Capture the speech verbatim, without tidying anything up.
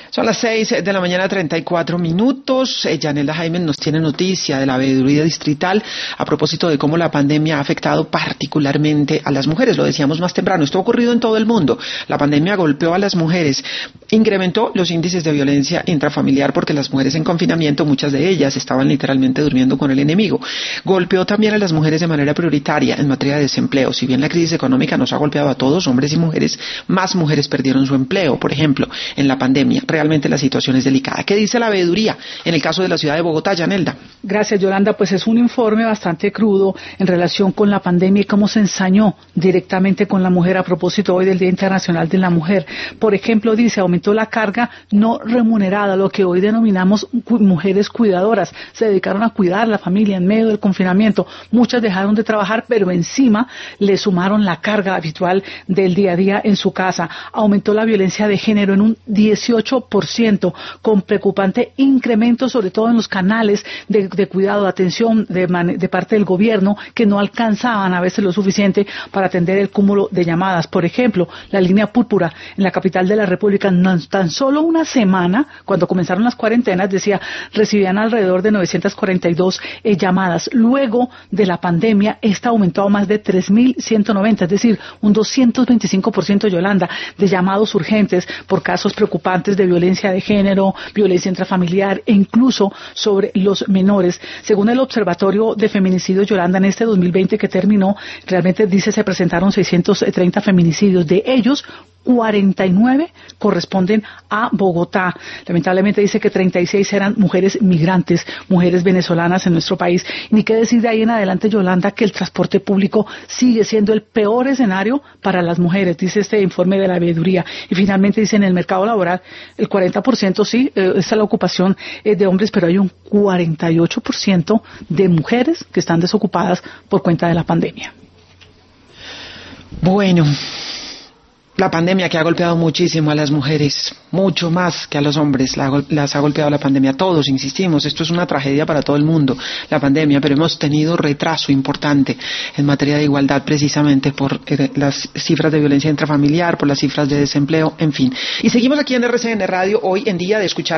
Son las seis de la mañana, treinta y cuatro minutos. Eh, Yanela Jaime nos tiene noticia de la veeduría distrital a propósito de cómo la pandemia ha afectado particularmente a las mujeres. Lo decíamos más temprano, esto ha ocurrido en todo el mundo. La pandemia golpeó a las mujeres, incrementó los índices de violencia intrafamiliar porque las mujeres en confinamiento, muchas de ellas estaban literalmente durmiendo con el enemigo. Golpeó también a las mujeres de manera prioritaria en materia de desempleo. Si bien la crisis económica nos ha golpeado a todos, hombres y mujeres, más mujeres perdieron su empleo, por ejemplo, en la pandemia. Realmente la situación es delicada. ¿Qué dice la veeduría en el caso de la ciudad de Bogotá, Yanelda? Gracias, Yolanda. Pues es un informe bastante crudo en relación con la pandemia y cómo se ensañó directamente con la mujer a propósito hoy del Día Internacional de la Mujer. Por ejemplo, dice, aumentó la carga no remunerada, lo que hoy denominamos cu- mujeres cuidadoras. Se dedicaron a cuidar la familia en medio del confinamiento. Muchas dejaron de trabajar, pero encima le sumaron la carga habitual del día a día en su casa. Aumentó la violencia de género en un dieciocho por ciento, con preocupante incremento, sobre todo en los canales de, de cuidado, de atención de, man, de parte del gobierno, que no alcanzaban a veces lo suficiente para atender el cúmulo de llamadas. Por ejemplo, la línea púrpura en la capital de la República, no, tan solo una semana, cuando comenzaron las cuarentenas, decía, recibían alrededor de novecientas cuarenta y dos eh, llamadas. Luego de la pandemia, esta aumentó a más de tres mil ciento noventa, es decir, un doscientos veinticinco por ciento, Yolanda, de llamados urgentes por casos preocupantes de violencia de género, violencia intrafamiliar e incluso sobre los menores. Según el Observatorio de Feminicidios, Yolanda, en este dos mil veinte que terminó, realmente dice se presentaron seiscientos treinta feminicidios. De ellos, cuarenta y nueve corresponden a Bogotá. Lamentablemente dice que treinta y seis eran mujeres migrantes, mujeres venezolanas en nuestro país. Y ni qué decir de ahí en adelante, Yolanda, que el transporte público sigue siendo el peor escenario para las mujeres, dice este informe de la veeduría. Y finalmente dice, en el mercado laboral, el cuarenta por ciento sí, eh, esta es la ocupación eh, de hombres, pero hay un cuarenta y ocho por ciento de mujeres que están desocupadas por cuenta de la pandemia. Bueno, la pandemia que ha golpeado muchísimo a las mujeres, mucho más que a los hombres, la, las ha golpeado la pandemia. Todos, insistimos, esto es una tragedia para todo el mundo, la pandemia, pero hemos tenido retraso importante en materia de igualdad precisamente por eh, las cifras de violencia intrafamiliar, por las cifras de desempleo, en fin. Y seguimos aquí en R C N Radio, hoy en día de escuchar